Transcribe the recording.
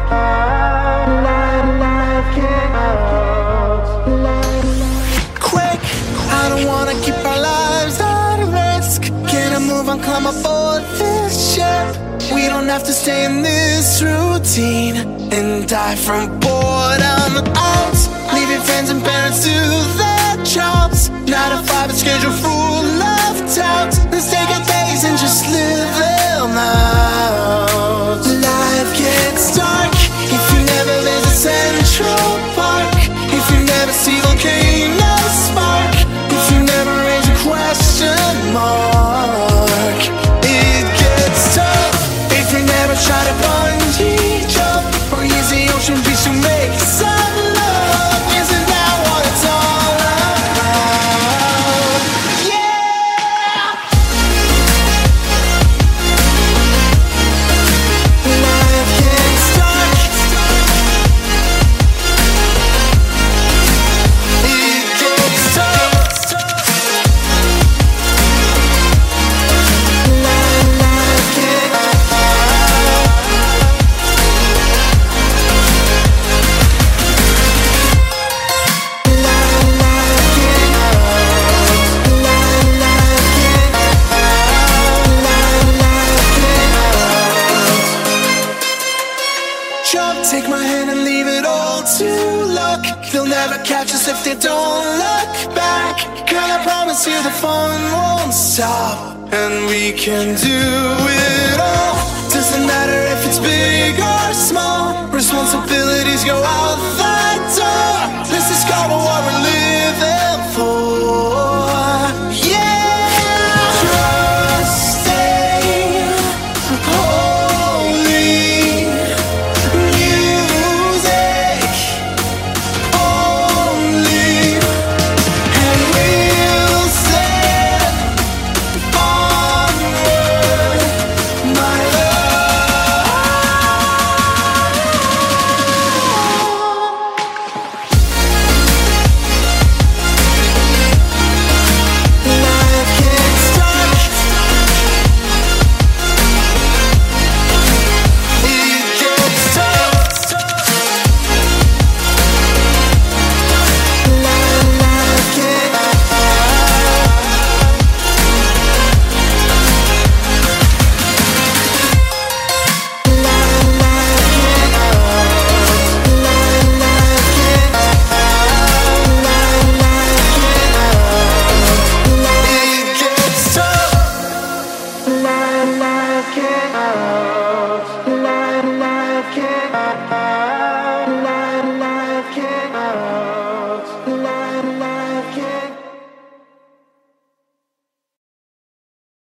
Quick, I don't wanna keep our lives at risk. Can I move on, climb aboard this ship? We don't have to stay in this routine and die from boredom. Out, leaving friends and parents to their jobs. 9 to 5, a schedule full of doubts. Let's take our days and just live them out. Life gets dark if you never visit Central Park. If you never see volcanoes spark. If you never raise a question mark. It gets tough if you never try to bungee jump or use the ocean breeze to make some love. Isn't that what it's all about? Yeah! Life gets dark. It gets tough. Life gets jump, take my hand and leave it all to luck. They'll never catch us if they don't look back. Girl, I promise you the fun won't stop, and we can do it all. Doesn't matter if it's big or small, responsibilities go out the